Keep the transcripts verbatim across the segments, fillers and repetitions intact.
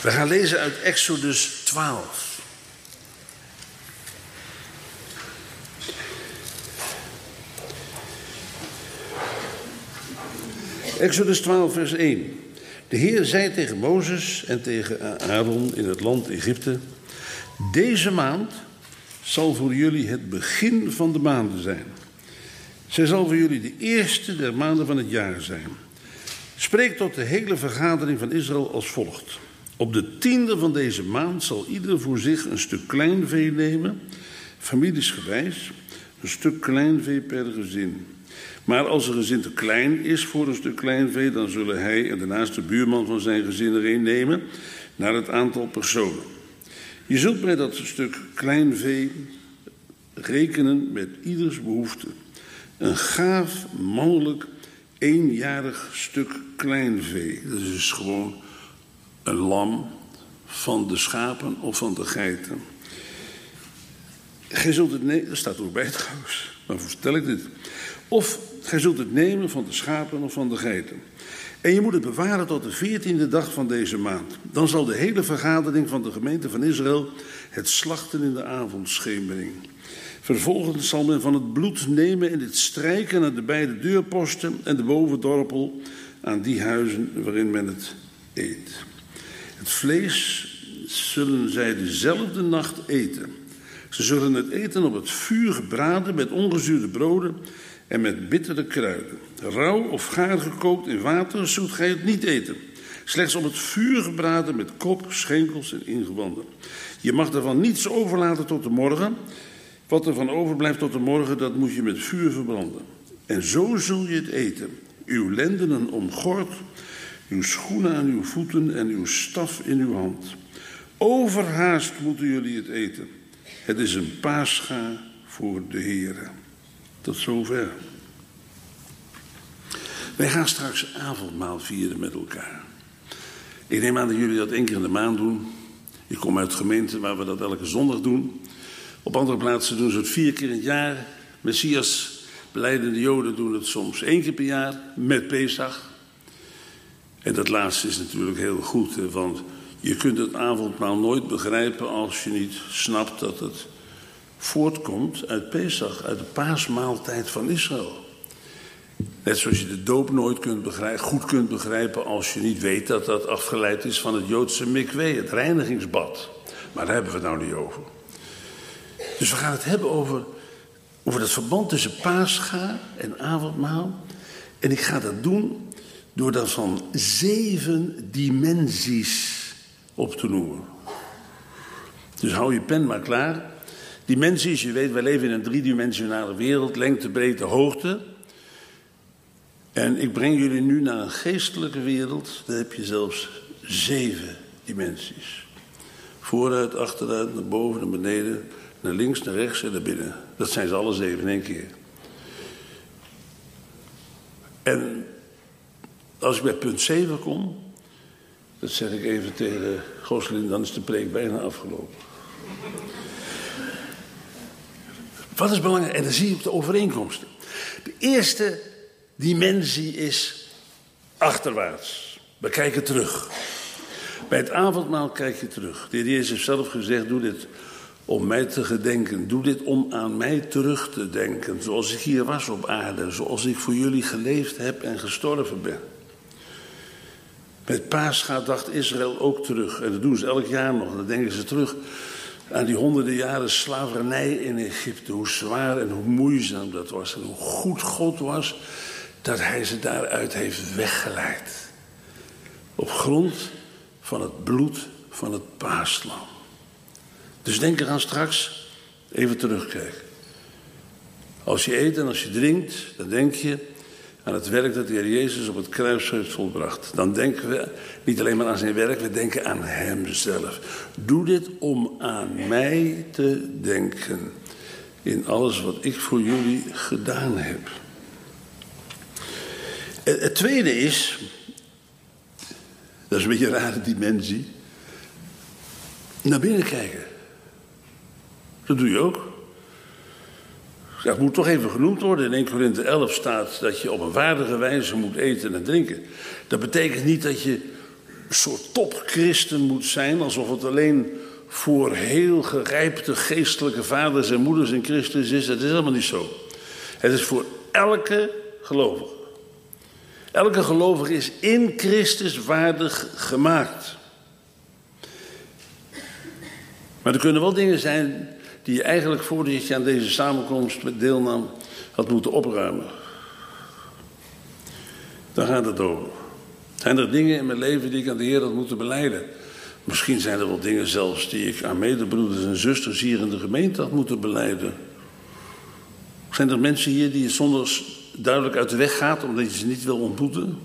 We gaan lezen uit Exodus twaalf. Exodus twaalf, vers één. De Heer zei tegen Mozes en tegen Aaron in het land Egypte: deze maand zal voor jullie het begin van de maanden zijn. Zij zal voor jullie de eerste der maanden van het jaar zijn. Spreek tot de hele vergadering van Israël als volgt. Op de tiende van deze maand zal ieder voor zich een stuk kleinvee nemen, familiesgewijs, een stuk kleinvee per gezin. Maar als een gezin te klein is voor een stuk kleinvee, dan zullen hij en daarnaast de buurman van zijn gezin er een nemen, naar het aantal personen. Je zult bij dat stuk kleinvee rekenen met ieders behoefte. Een gaaf, mannelijk, eenjarig stuk kleinvee. Dat is dus gewoon een lam van de schapen of van de geiten. Gij zult het nemen, dat staat ook bij trouwens, maar vertel ik dit. Of gij zult het nemen van de schapen of van de geiten. En je moet het bewaren tot de veertiende dag van deze maand. Dan zal de hele vergadering van de gemeente van Israël het slachten in de avondschemering. Vervolgens zal men van het bloed nemen en dit strijken aan de beide deurposten en de bovendorpel aan die huizen waarin men het eet. Het vlees zullen zij dezelfde nacht eten. Ze zullen het eten op het vuur gebraden met ongezuurde broden en met bittere kruiden. Rauw of gaar gekookt in water zult gij het niet eten. Slechts op het vuur gebraden met kop, schenkels en ingewanden. Je mag daarvan niets overlaten tot de morgen. Wat er van overblijft tot de morgen, dat moet je met vuur verbranden. En zo zul je het eten. Uw lendenen omgord, uw schoenen aan uw voeten en uw staf in uw hand. Overhaast moeten jullie het eten. Het is een paascha voor de Heere. Tot zover. Wij gaan straks avondmaal vieren met elkaar. Ik neem aan dat jullie dat één keer in de maand doen. Ik kom uit gemeenten waar we dat elke zondag doen. Op andere plaatsen doen ze het vier keer in het jaar. Messias, belijdende Joden doen het soms één keer per jaar met Pesach. En dat laatste is natuurlijk heel goed, hè, want je kunt het avondmaal nooit begrijpen als je niet snapt dat het voortkomt uit Pesach, uit de paasmaaltijd van Israël. Net zoals je de doop nooit kunt begrijpen, goed kunt begrijpen als je niet weet dat dat afgeleid is van het Joodse mikwee, het reinigingsbad. Maar daar hebben we het nou niet over. Dus we gaan het hebben over, over het verband tussen paascha en avondmaal. En ik ga dat doen door dat van zeven dimensies op te noemen. Dus hou je pen maar klaar. Dimensies, je weet, wij leven in een driedimensionale wereld, lengte, breedte, hoogte. En ik breng jullie nu naar een geestelijke wereld, daar heb je zelfs zeven dimensies. Vooruit, achteruit, naar boven, naar beneden, naar links, naar rechts en naar binnen. Dat zijn ze alle zeven in één keer. En als ik bij punt zeven kom, dat zeg ik even tegen Goslin, dan is de preek bijna afgelopen. Wat is belangrijk? En dan zie je op de overeenkomsten. De eerste dimensie is achterwaarts. We kijken terug. Bij het avondmaal kijk je terug. De Heer Jezus heeft zelf gezegd, doe dit om mij te gedenken. Doe dit om aan mij terug te denken. Zoals ik hier was op aarde. Zoals ik voor jullie geleefd heb en gestorven ben. Met Pascha dacht Israël ook terug. En dat doen ze elk jaar nog. Dan denken ze terug aan die honderden jaren slavernij in Egypte. Hoe zwaar en hoe moeizaam dat was. En hoe goed God was dat hij ze daaruit heeft weggeleid. Op grond van het bloed van het paaslam. Dus denk eraan straks, even terugkijken. Als je eet en als je drinkt, dan denk je aan het werk dat de Heer Jezus op het kruis heeft volbracht. Dan denken we niet alleen maar aan zijn werk, we denken aan hemzelf. Doe dit om aan mij te denken. In alles wat ik voor jullie gedaan heb. Het tweede is, dat is een beetje een rare dimensie, naar binnen kijken. Dat doe je ook. Dat moet toch even genoemd worden. In Eerste Korinthe elf staat dat je op een waardige wijze moet eten en drinken. Dat betekent niet dat je soort topchristen moet zijn, alsof het alleen voor heel gerijpte geestelijke vaders en moeders in Christus is. Dat is helemaal niet zo. Het is voor elke gelovige. Elke gelovige is in Christus waardig gemaakt. Maar er kunnen wel dingen zijn die je eigenlijk voordat je aan deze samenkomst met deelnam had moeten opruimen. Daar gaat het over. Zijn er dingen in mijn leven die ik aan de Heer had moeten belijden? Misschien zijn er wel dingen zelfs die ik aan medebroeders en zusters hier in de gemeente had moeten belijden. Zijn er mensen hier die je zondags duidelijk uit de weg gaat omdat je ze niet wil ontmoeten?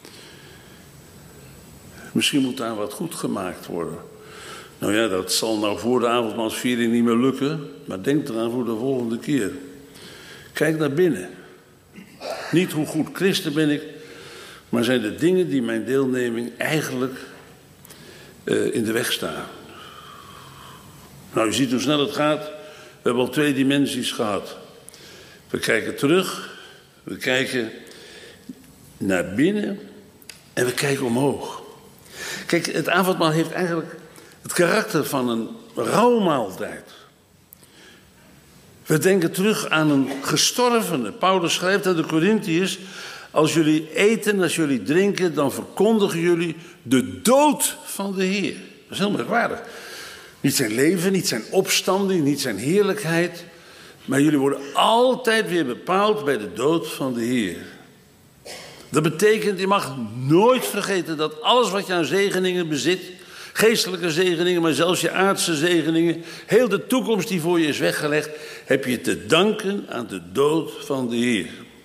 Misschien moet daar wat goed gemaakt worden. Nou ja, dat zal nou voor de avondmaalsviering niet meer lukken, maar denk eraan voor de volgende keer. Kijk naar binnen. Niet hoe goed christen ben ik, maar zijn de dingen die mijn deelneming eigenlijk uh, in de weg staan. Nou, je ziet hoe snel het gaat. We hebben al twee dimensies gehad. We kijken terug, we kijken naar binnen en we kijken omhoog. Kijk, het avondmaal heeft eigenlijk het karakter van een rouwmaaltijd. We denken terug aan een gestorvene. Paulus schrijft aan de Korintiërs: als jullie eten, als jullie drinken, dan verkondigen jullie de dood van de Heer. Dat is heel merkwaardig. Niet zijn leven, niet zijn opstanding, niet zijn heerlijkheid. Maar jullie worden altijd weer bepaald bij de dood van de Heer. Dat betekent, je mag nooit vergeten dat alles wat je aan zegeningen bezit, geestelijke zegeningen, maar zelfs je aardse zegeningen, heel de toekomst die voor je is weggelegd, heb je te danken aan de dood van de Heer.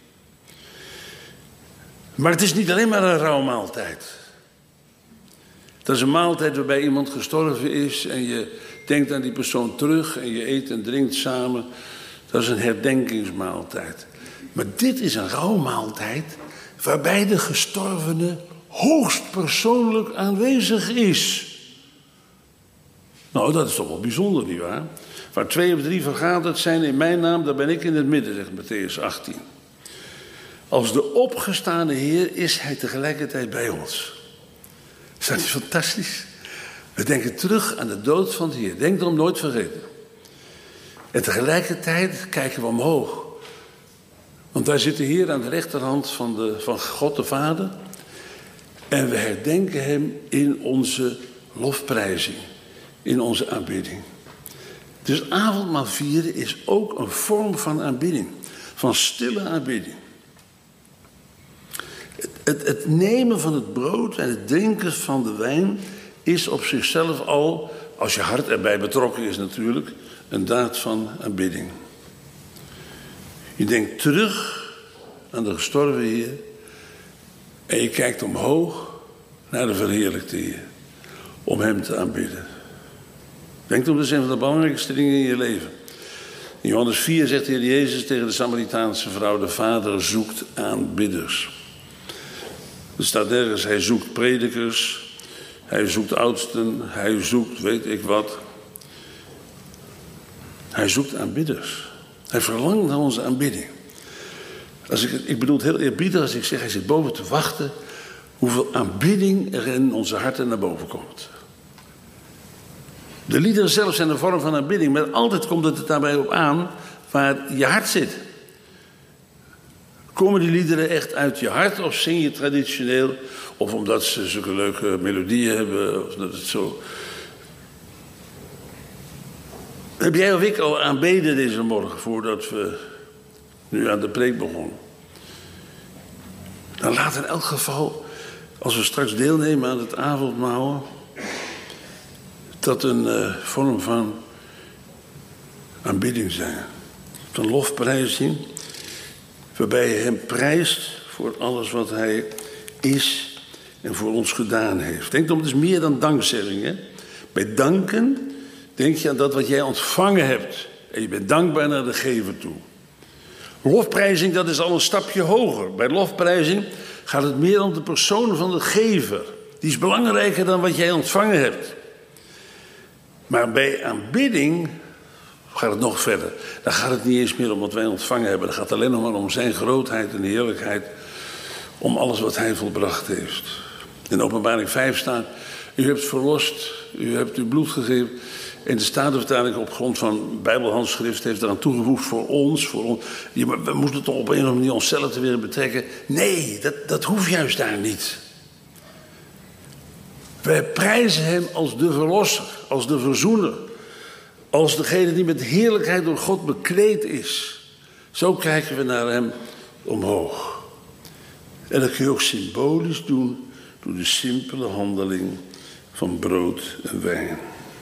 Maar het is niet alleen maar een rouwmaaltijd. Dat is een maaltijd waarbij iemand gestorven is en je denkt aan die persoon terug en je eet en drinkt samen. Dat is een herdenkingsmaaltijd. Maar dit is een rouwmaaltijd waarbij de gestorvene hoogst persoonlijk aanwezig is. Nou, dat is toch wel bijzonder, nietwaar? Waar twee of drie vergaderd zijn in mijn naam, daar ben ik in het midden, zegt Mattheüs achttien. Als de opgestane Heer is hij tegelijkertijd bij ons. Is dat niet fantastisch? We denken terug aan de dood van de Heer. Denk erom, nooit vergeten. En tegelijkertijd kijken we omhoog. Want daar zit de Heer aan de rechterhand van, de, van God de Vader. En we herdenken hem in onze lofprijzing. In onze aanbidding. Dus avondmaal vieren is ook een vorm van aanbidding. Van stille aanbidding. Het, het, het nemen van het brood en het drinken van de wijn is op zichzelf al, als je hart erbij betrokken is natuurlijk, een daad van aanbidding. Je denkt terug aan de gestorven Heer en je kijkt omhoog naar de verheerlijkte Heer om hem te aanbidden. Denk om, dat is een van de belangrijkste dingen in je leven. In Johannes vier zegt de Heer Jezus tegen de Samaritaanse vrouw: de Vader zoekt aanbidders. Er staat nergens, hij zoekt predikers, hij zoekt oudsten, hij zoekt weet ik wat. Hij zoekt aanbidders. Hij verlangt naar onze aanbidding. Als ik, ik bedoel het heel eerbiedig als ik zeg, hij zit boven te wachten hoeveel aanbidding er in onze harten naar boven komt. De liederen zelf zijn een vorm van aanbidding, maar altijd komt het er daarbij op aan waar je hart zit. Komen die liederen echt uit je hart of zing je traditioneel? Of omdat ze zulke leuke melodieën hebben, of dat het zo... Heb jij of ik al aanbeden deze morgen voordat we nu aan de preek begonnen? Dan laat in elk geval, als we straks deelnemen aan het avondmaal, dat een uh, vorm van aanbidding zijn. Van lofprijzing, waarbij je hem prijst voor alles wat hij is en voor ons gedaan heeft. Denk om, het is meer dan dankzegging. Hè? Bij danken denk je aan dat wat jij ontvangen hebt. En je bent dankbaar naar de gever toe. Lofprijzing, dat is al een stapje hoger. Bij lofprijzing gaat het meer om de persoon van de gever. Die is belangrijker dan wat jij ontvangen hebt. Maar bij aanbidding gaat het nog verder. Dan gaat het niet eens meer om wat wij ontvangen hebben. Dan gaat het alleen nog maar om zijn grootheid en heerlijkheid. Om alles wat hij volbracht heeft. In Openbaring vijf staat, u hebt verlost, u hebt uw bloed gegeven. En de Statenvertaling op grond van Bijbelhandschrift heeft eraan toegevoegd voor ons. Voor ons. We moeten toch op een of andere manier onszelf te weer betrekken. Nee, dat, dat hoeft juist daar niet. Wij prijzen hem als de verlosser, als de verzoener. Als degene die met heerlijkheid door God bekleed is. Zo kijken we naar hem omhoog. En dat kun je ook symbolisch doen door de simpele handeling van brood en wijn.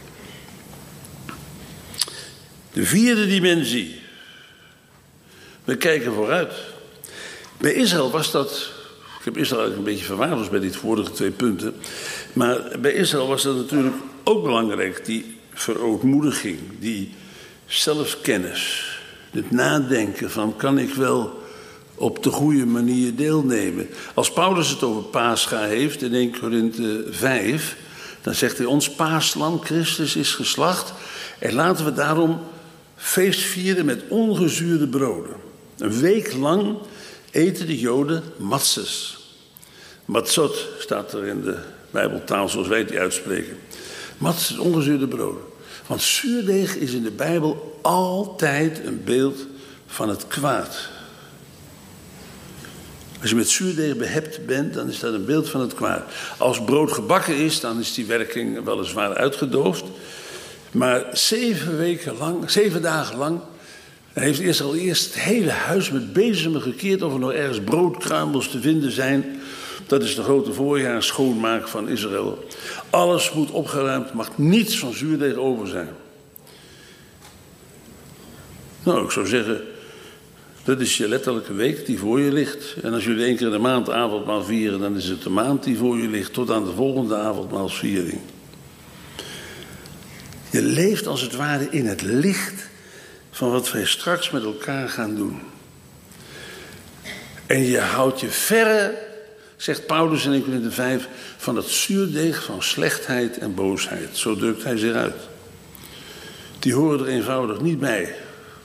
De vierde dimensie. We kijken vooruit. Bij Israël was dat... Ik heb Israël eigenlijk een beetje verwaarloosd bij die vorige twee punten. Maar bij Israël was dat natuurlijk ook belangrijk. Die verootmoediging, die zelfkennis. Het nadenken van, kan ik wel op de goede manier deelnemen? Als Paulus het over Pascha heeft in eerste Korinthe vijf... dan zegt hij, ons paaslam, Christus, is geslacht. En laten we daarom feest vieren met ongezuurde broden. Een week lang eten de Joden matzes. Matzot staat er in de Bijbeltaal zoals wij die uitspreken. Matzes, ongezuurde broden. Want zuurdeeg is in de Bijbel altijd een beeld van het kwaad. Als je met zuurdeeg behept bent, dan is dat een beeld van het kwaad. Als brood gebakken is, dan is die werking weliswaar uitgedoofd. Maar zeven weken lang, zeven dagen lang, heeft Israël eerst het hele huis met bezemen gekeerd of er nog ergens broodkruimels te vinden zijn. Dat is de grote voorjaar schoonmaak van Israël. Alles moet opgeruimd, mag niets van zuurdeeg over zijn. Nou, ik zou zeggen, dat is je letterlijke week die voor je ligt. En als jullie één keer in de maand avondmaal vieren, dan is het de maand die voor je ligt tot aan de volgende avondmaalsviering. Je leeft als het ware in het licht van wat wij straks met elkaar gaan doen. En je houdt je verre, zegt Paulus in eerste Korinthe vijf, van het zuurdeeg van slechtheid en boosheid. Zo drukt hij zich uit. Die horen er eenvoudig niet bij.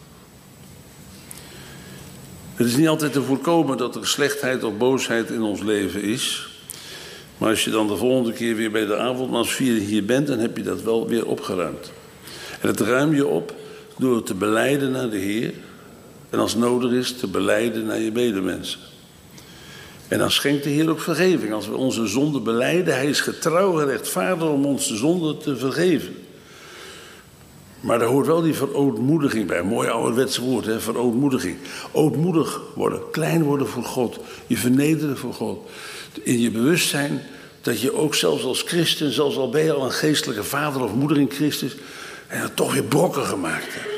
Het is niet altijd te voorkomen dat er slechtheid of boosheid in ons leven is. Maar als je dan de volgende keer weer bij de avondmaalsviering hier bent, dan heb je dat wel weer opgeruimd. En dat ruim je op door het te belijden naar de Heer. En als nodig is, te belijden naar je medemensen. En dan schenkt de Heer ook vergeving. Als we onze zonde belijden, hij is getrouw en rechtvaardig om ons de zonde te vergeven. Maar daar hoort wel die verootmoediging bij. Een mooi ouderwetse woord, hè? Verootmoediging. Ootmoedig worden, klein worden voor God. Je vernederen voor God. In je bewustzijn dat je ook zelfs als christen, zelfs al ben je al een geestelijke vader of moeder in Christus, en dat toch weer brokken gemaakt hebt.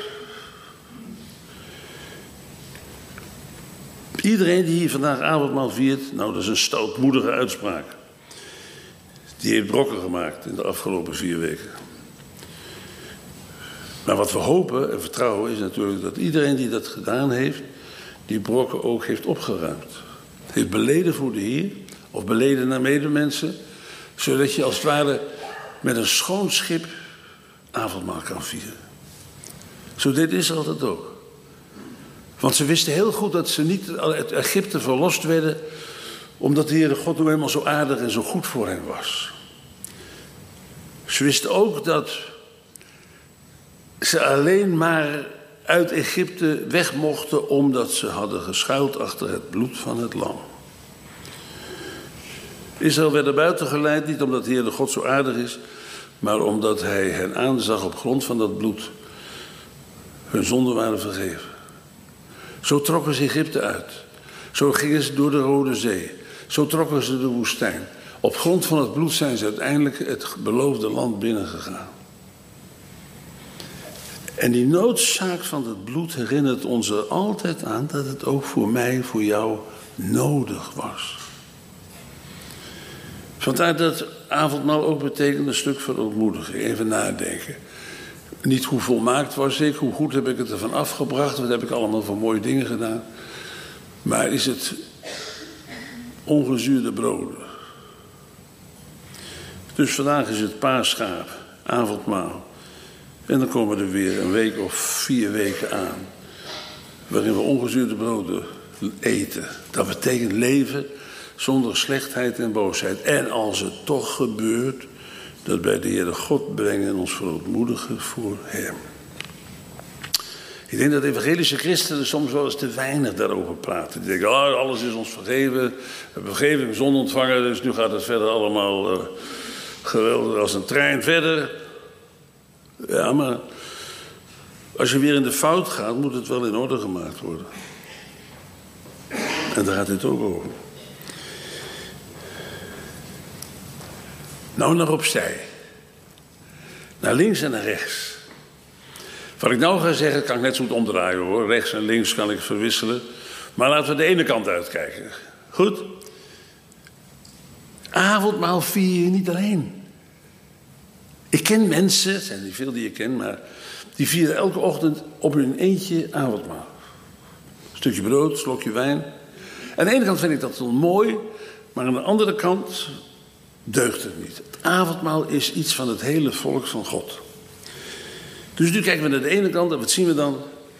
Iedereen die hier vandaag avondmaal viert, nou dat is een stoutmoedige uitspraak. Die heeft brokken gemaakt in de afgelopen vier weken. Maar wat we hopen en vertrouwen is natuurlijk dat iedereen die dat gedaan heeft, die brokken ook heeft opgeruimd. Heeft beleden voor de Heer of beleden naar medemensen, zodat je als het ware met een schoon schip avondmaal kan vieren. Zo deed Israël dat ook. Want ze wisten heel goed dat ze niet uit Egypte verlost werden, omdat de Heere God nu eenmaal zo aardig en zo goed voor hen was. Ze wisten ook dat ze alleen maar uit Egypte weg mochten omdat ze hadden geschuild achter het bloed van het lam. Israël werd er buiten geleid, niet omdat de Heere God zo aardig is, maar omdat hij hen aanzag op grond van dat bloed. Hun zonden waren vergeven. Zo trokken ze Egypte uit. Zo gingen ze door de Rode Zee. Zo trokken ze de woestijn. Op grond van het bloed zijn ze uiteindelijk het beloofde land binnengegaan. En die noodzaak van het bloed herinnert ons er altijd aan dat het ook voor mij, voor jou nodig was. Vandaar dat avondmaal ook betekent een stuk verootmoediging. Even nadenken. Niet hoe volmaakt was ik, hoe goed heb ik het ervan afgebracht, wat heb ik allemaal voor mooie dingen gedaan. Maar is het ongezuurde broden. Dus vandaag is het Pascha, avondmaal. En dan komen er weer een week of vier weken aan, waarin we ongezuurde broden eten. Dat betekent leven zonder slechtheid en boosheid. En als het toch gebeurt, dat bij de Heere God brengen en ons verootmoedigen voor hem. Ik denk dat evangelische christenen soms wel eens te weinig daarover praten. Die denken, oh, alles is ons vergeven. We hebben vergeving zon ontvangen, dus nu gaat het verder allemaal uh, geweldig als een trein verder. Ja, maar als je weer in de fout gaat, moet het wel in orde gemaakt worden. En daar gaat dit ook over. Nou naar opzij. Naar links en naar rechts. Wat ik nou ga zeggen, kan ik net zo goed omdraaien hoor. Rechts en links kan ik verwisselen. Maar laten we de ene kant uitkijken. Goed? Avondmaal vier je niet alleen. Ik ken mensen, het zijn niet veel die je kent, maar die vieren elke ochtend op hun eentje avondmaal. Een stukje brood, een slokje wijn. Aan de ene kant vind ik dat wel mooi, maar aan de andere kant deugt het niet. Het avondmaal is iets van het hele volk van God. Dus nu kijken we naar de ene kant en wat zien we dan?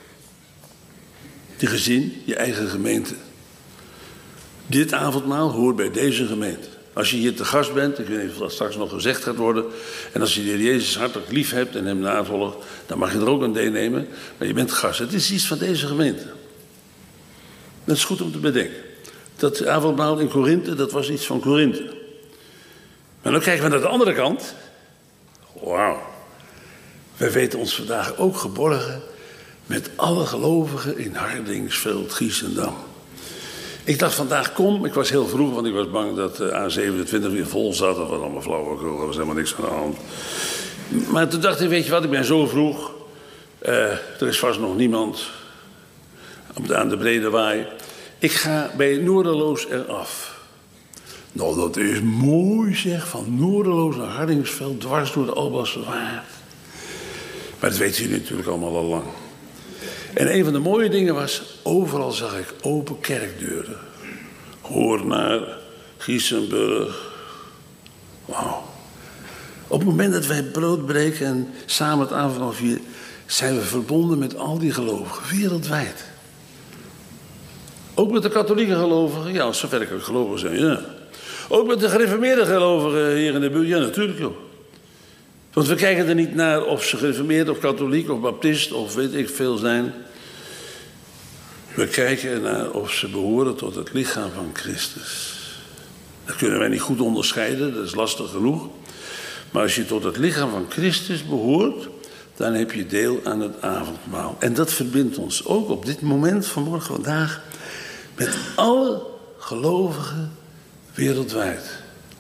Je gezin, je eigen gemeente. Dit avondmaal hoort bij deze gemeente. Als je hier te gast bent, ik weet niet of dat straks nog gezegd gaat worden, en als je de Heer Jezus hartelijk lief hebt en hem navolgt, dan mag je er ook aan deelnemen, maar je bent gast. Het is iets van deze gemeente. Dat is goed om te bedenken. Dat avondmaal in Korinthe, dat was iets van Korinthe. Maar dan kijken we naar de andere kant. Wauw. Wij weten ons vandaag ook geborgen met alle gelovigen in Hardingsveld, Giessendam. Ik dacht vandaag kom, ik was heel vroeg, want ik was bang dat de A zevenentwintig weer vol zat. Dat was allemaal flauwekul, er was helemaal niks aan de hand. Maar toen dacht ik, weet je wat, ik ben zo vroeg. Uh, er is vast nog niemand aan de Brede Waai. Ik ga bij Noorderloos eraf. Nou, dat is mooi zeg, van Noorderloos naar Hardingsveld, dwars door de Alblasserwaard. Maar dat weten jullie natuurlijk allemaal al lang. En een van de mooie dingen was, overal zag ik open kerkdeuren. Hoornaar, Giessenburg. Wauw. Op het moment dat wij brood breken en samen het avondmaal vieren, zijn we verbonden met al die gelovigen, wereldwijd. Ook met de katholieke gelovigen, ja, zover ik ook gelovig zijn, ja. Ook met de gereformeerde gelovigen hier in de buurt, ja, natuurlijk joh. Want we kijken er niet naar of ze gereformeerd of katholiek of baptist of weet ik veel zijn. We kijken naar of ze behoren tot het lichaam van Christus. Dat kunnen wij niet goed onderscheiden, dat is lastig genoeg. Maar als je tot het lichaam van Christus behoort, dan heb je deel aan het avondmaal. En dat verbindt ons ook op dit moment, vanmorgen, vandaag, met alle gelovigen wereldwijd.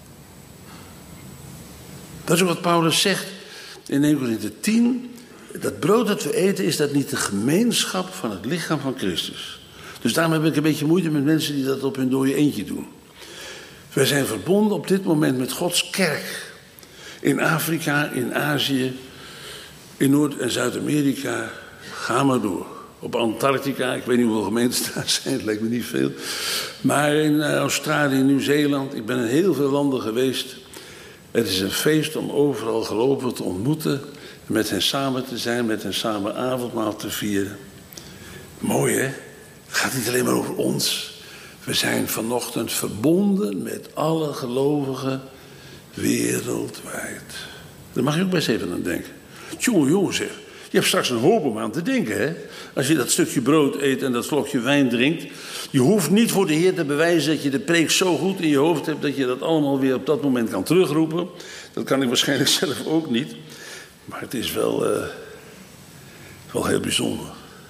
Dat is ook wat Paulus zegt in Eerste Korinthe tien. Dat brood dat we eten, is dat niet de gemeenschap van het lichaam van Christus. Dus daarom heb ik een beetje moeite met mensen die dat op hun dode eentje doen. Wij zijn verbonden op dit moment met Gods kerk. In Afrika, in Azië, in Noord- en Zuid-Amerika. Ga maar door. Op Antarctica, ik weet niet hoeveel gemeentes daar zijn, het lijkt me niet veel. Maar in Australië, Nieuw-Zeeland, ik ben in heel veel landen geweest. Het is een feest om overal gelovigen te ontmoeten, met hen samen te zijn, met hen samen avondmaal te vieren. Mooi hè? Het gaat niet alleen maar over ons. We zijn vanochtend verbonden met alle gelovigen wereldwijd. Daar mag je ook best even aan denken. Jongen, jongen zeg, je hebt straks een hoop om aan te denken hè. Als je dat stukje brood eet en dat slokje wijn drinkt. Je hoeft niet voor de Heer te bewijzen dat je de preek zo goed in je hoofd hebt dat je dat allemaal weer op dat moment kan terugroepen. Dat kan ik waarschijnlijk zelf ook niet. Maar het is wel, uh, wel heel bijzonder.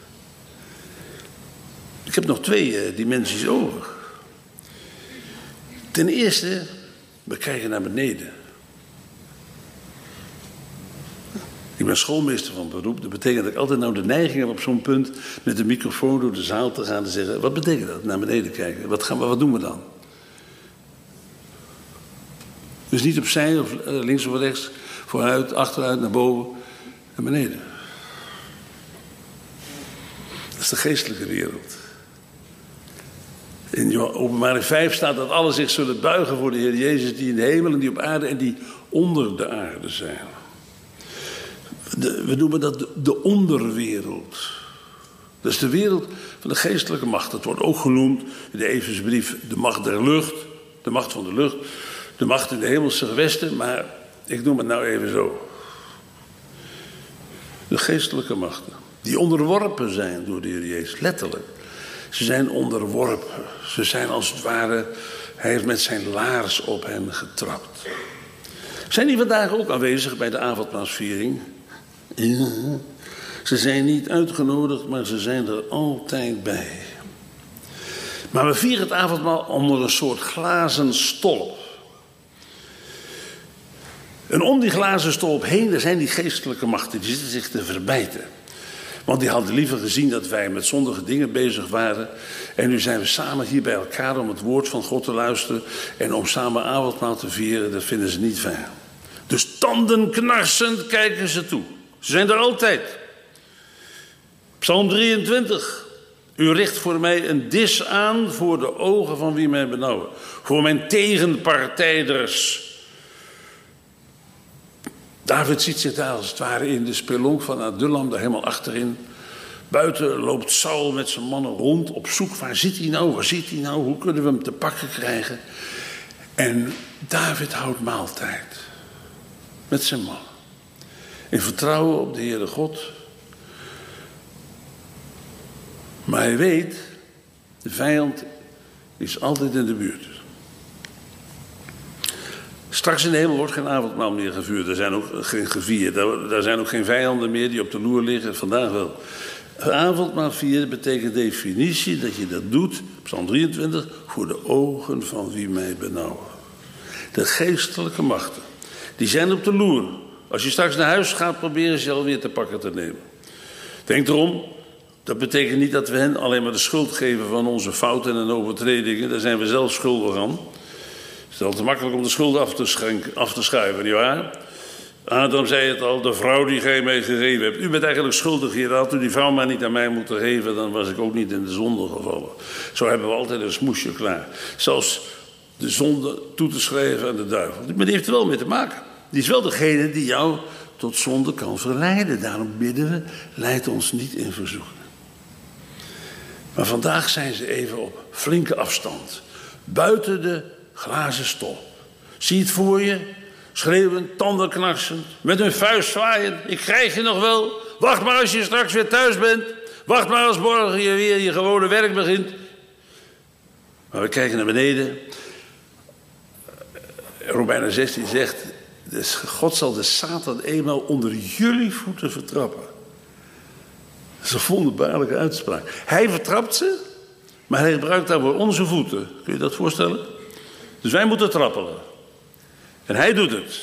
Ik heb nog twee uh, dimensies over. Ten eerste, we kijken naar beneden. Ik ben schoolmeester van beroep. Dat betekent dat ik altijd nou de neiging heb op zo'n punt met de microfoon door de zaal te gaan en zeggen, wat betekent dat? Naar beneden kijken. Wat, gaan we, wat doen we dan? Dus niet opzij of links of rechts, vooruit, achteruit, naar boven, naar beneden. Dat is de geestelijke wereld. In Openbaring vijf staat dat alle zich zullen buigen voor de Heer Jezus die in de hemel en die op aarde en die onder de aarde zijn. De, we noemen dat de, de onderwereld. Dat is de wereld van de geestelijke macht. Dat wordt ook genoemd in de Efesbrief de macht der lucht. de macht van de lucht, de macht in de hemelse gewesten, maar ik noem het nou even zo. De geestelijke machten, die onderworpen zijn door de Heer Jezus, letterlijk. Ze zijn onderworpen. Ze zijn als het ware, hij heeft met zijn laars op hen getrapt. Zijn die vandaag ook aanwezig bij de avondmaalsviering? Ja. Ze zijn niet uitgenodigd, maar ze zijn er altijd bij. Maar we vieren het avondmaal onder een soort glazen stolp. En om die glazen stolp heen, daar zijn die geestelijke machten, die zitten zich te verbijten. Want die hadden liever gezien dat wij met zondige dingen bezig waren. En nu zijn we samen hier bij elkaar om het woord van God te luisteren. En om samen avondmaal te vieren, dat vinden ze niet fijn. Dus tandenknarsend kijken ze toe. Ze zijn er altijd. Psalm drieëntwintig. U richt voor mij een dis aan voor de ogen van wie mij benauwen. Voor mijn tegenpartijders. David ziet zich daar als het ware in de spelonk van Adullam, daar helemaal achterin. Buiten loopt Saul met zijn mannen rond op zoek. Waar zit hij nou? Waar zit hij nou? Hoe kunnen we hem te pakken krijgen? En David houdt maaltijd. Met zijn mannen. In vertrouwen op de Heere God. Maar hij weet, de vijand is altijd in de buurt. Straks in de hemel wordt geen avondmaal meer gevuurd. Er zijn ook geen gevierd. Daar zijn ook geen vijanden meer die op de loer liggen. Vandaag wel. Avondmaal vieren betekent definitie dat je dat doet, Psalm drieëntwintig, voor de ogen van wie mij benauwen. De geestelijke machten, die zijn op de loer. Als je straks naar huis gaat, proberen ze je alweer te pakken te nemen. Denk erom, dat betekent niet dat we hen alleen maar de schuld geven van onze fouten en overtredingen. Daar zijn we zelf schuldig aan. Het is al te makkelijk om de schuld af te, schenken, af te schuiven, nietwaar? Adam zei het al, de vrouw die gij mij gegeven hebt. U bent eigenlijk schuldig hier. Had u die vrouw maar niet aan mij moeten geven, dan was ik ook niet in de zonde gevallen. Zo hebben we altijd een smoesje klaar. Zelfs de zonde toe te schrijven aan de duivel. Maar die heeft er wel mee te maken. Die is wel degene die jou tot zonde kan verleiden. Daarom bidden we, leid ons niet in verzoeking. Maar vandaag zijn ze even op flinke afstand. Buiten de glazen stolp. Zie je het voor je? Schreeuwend, tandenknarsend, met hun vuist zwaaien. Ik krijg je nog wel. Wacht maar als je straks weer thuis bent. Wacht maar als morgen je weer je gewone werk begint. Maar we kijken naar beneden. Romeinen zestien zegt, dus God zal de Satan eenmaal onder jullie voeten vertrappen. Dat is een wonderbaarlijke uitspraak. Hij vertrapt ze, maar hij gebruikt daarvoor onze voeten. Kun je dat voorstellen? Dus wij moeten trappelen. En hij doet het.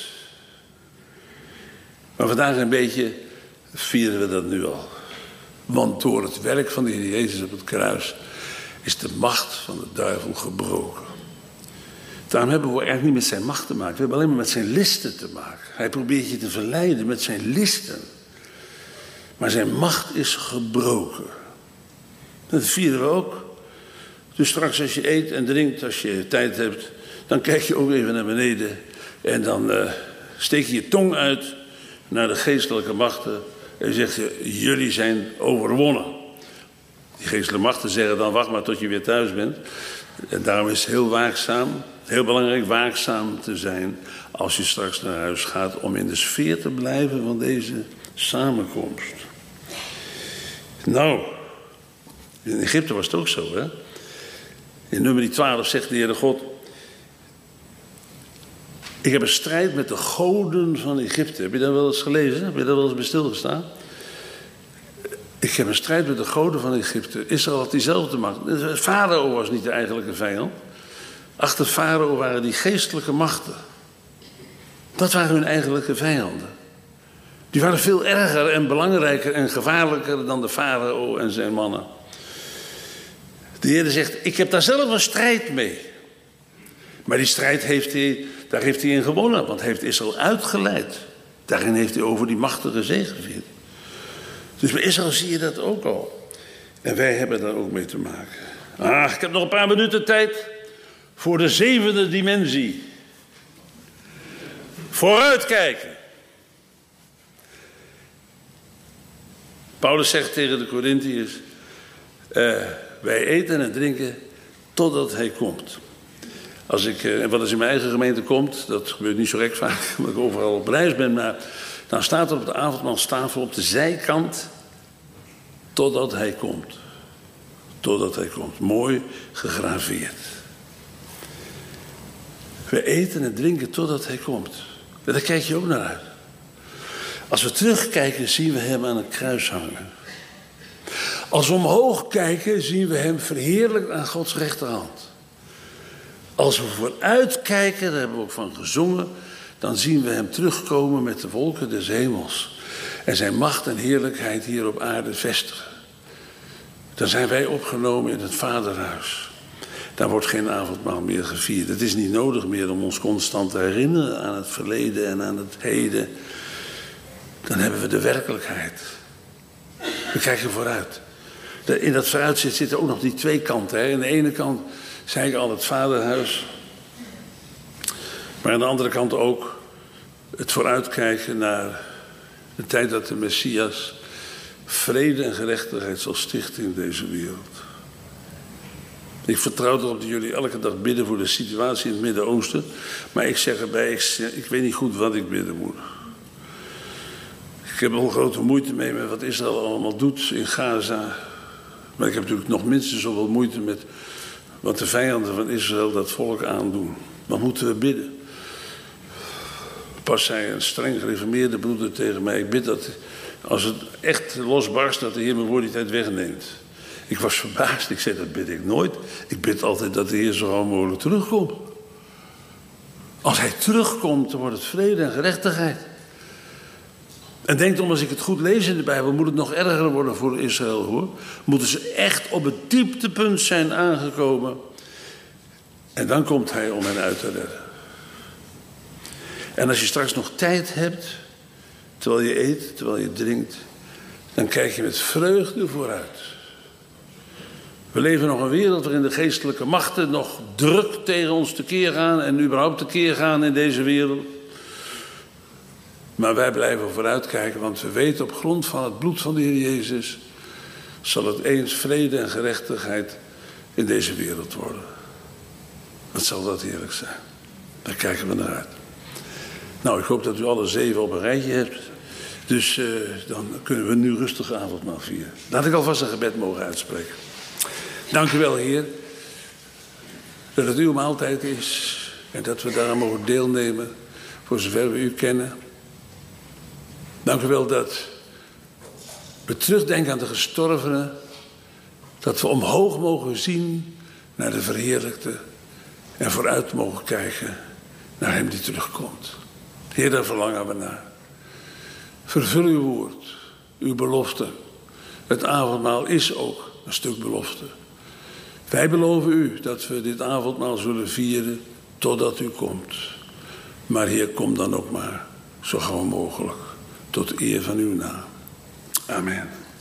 Maar vandaag een beetje vieren we dat nu al. Want door het werk van de Heer Jezus op het kruis is de macht van de duivel gebroken. Daarom hebben we eigenlijk niet met zijn macht te maken. We hebben alleen maar met zijn listen te maken. Hij probeert je te verleiden met zijn listen. Maar zijn macht is gebroken. Dat vieren we ook. Dus straks als je eet en drinkt, als je tijd hebt, dan kijk je ook even naar beneden. En dan uh, steek je je tong uit naar de geestelijke machten. En zegt je, jullie zijn overwonnen. Die geestelijke machten zeggen dan, wacht maar tot je weer thuis bent. En daarom is het heel waakzaam, heel belangrijk waakzaam te zijn als je straks naar huis gaat, om in de sfeer te blijven van deze samenkomst. Nou, in Egypte was het ook zo, hè. In nummer twaalf zegt de Heere God, ik heb een strijd met de goden van Egypte. Heb je dat wel eens gelezen? Heb je daar wel eens bij stilgestaan? Ik heb een strijd met de goden van Egypte. Israël had diezelfde macht. Farao was niet de eigenlijke vijand. Achter Farao waren die geestelijke machten. Dat waren hun eigenlijke vijanden. Die waren veel erger en belangrijker en gevaarlijker dan de farao en zijn mannen. De Heer zegt, ik heb daar zelf een strijd mee. Maar die strijd heeft hij, daar heeft hij in gewonnen, want hij heeft Israël uitgeleid. Daarin heeft hij over die machtige zegevierd. Dus bij Israël zie je dat ook al. En wij hebben daar ook mee te maken. Ah, ik heb nog een paar minuten tijd voor de zevende dimensie. Vooruitkijken. Paulus zegt tegen de Korintiërs, uh, wij eten en drinken totdat hij komt. Als ik, en wat als in mijn eigen gemeente komt, dat gebeurt niet zo gek vaak, omdat ik overal op reis ben, maar dan staat er op de avondmaalstafel op de zijkant, totdat hij komt. Totdat hij komt. Mooi gegraveerd. We eten en drinken totdat hij komt. En daar kijk je ook naar uit. Als we terugkijken, zien we hem aan het kruis hangen. Als we omhoog kijken, zien we hem verheerlijkt aan Gods rechterhand. Als we vooruit kijken, daar hebben we ook van gezongen, dan zien we hem terugkomen met de wolken des hemels. En zijn macht en heerlijkheid hier op aarde vestigen. Dan zijn wij opgenomen in het Vaderhuis. Daar wordt geen avondmaal meer gevierd. Het is niet nodig meer om ons constant te herinneren aan het verleden en aan het heden. Dan hebben we de werkelijkheid. We kijken vooruit. In dat vooruitzicht zitten ook nog die twee kanten. Hè. Aan de ene kant zei ik al het Vaderhuis. Maar aan de andere kant ook het vooruitkijken naar de tijd dat de Messias vrede en gerechtigheid zal stichten in deze wereld. Ik vertrouw erop dat jullie elke dag bidden voor de situatie in het Midden-Oosten. Maar ik zeg erbij, ik, ik weet niet goed wat ik bidden moet. Ik heb al grote moeite mee met wat Israël allemaal doet in Gaza. Maar ik heb natuurlijk nog minstens zoveel moeite met wat de vijanden van Israël dat volk aandoen. Wat moeten we bidden? Pas zei een streng gereformeerde broeder tegen mij, ik bid dat als het echt losbarst, dat de Heer me voor die tijd wegneemt. Ik was verbaasd, ik zei dat bid ik nooit. Ik bid altijd dat de Heer zo gauw mogelijk terugkomt. Als hij terugkomt, dan wordt het vrede en gerechtigheid. En denk om, als ik het goed lees in de Bijbel, moet het nog erger worden voor Israël, hoor. Moeten ze echt op het dieptepunt zijn aangekomen. En dan komt hij om hen uit te redden. En als je straks nog tijd hebt, terwijl je eet, terwijl je drinkt, dan kijk je met vreugde vooruit. We leven nog een wereld waarin de geestelijke machten nog druk tegen ons tekeer gaan en überhaupt tekeer gaan in deze wereld. Maar wij blijven vooruitkijken, want we weten op grond van het bloed van de Heer Jezus zal het eens vrede en gerechtigheid in deze wereld worden. Wat zal dat heerlijk zijn. Daar kijken we naar uit. Nou, ik hoop dat u alle zeven op een rijtje hebt. Dus uh, dan kunnen we nu rustig avondmaal vieren. Laat ik alvast een gebed mogen uitspreken. Dank u wel, Heer, dat het uw maaltijd is en dat we daaraan mogen deelnemen voor zover we u kennen. Dank u wel dat we terugdenken aan de gestorvenen, dat we omhoog mogen zien naar de verheerlijkte en vooruit mogen kijken naar hem die terugkomt. Heer, daar verlangen we naar. Vervul uw woord, uw belofte. Het avondmaal is ook een stuk belofte. Wij beloven u dat we dit avondmaal zullen vieren totdat u komt. Maar Heer, kom dan ook maar zo gauw mogelijk tot eer van uw naam. Amen.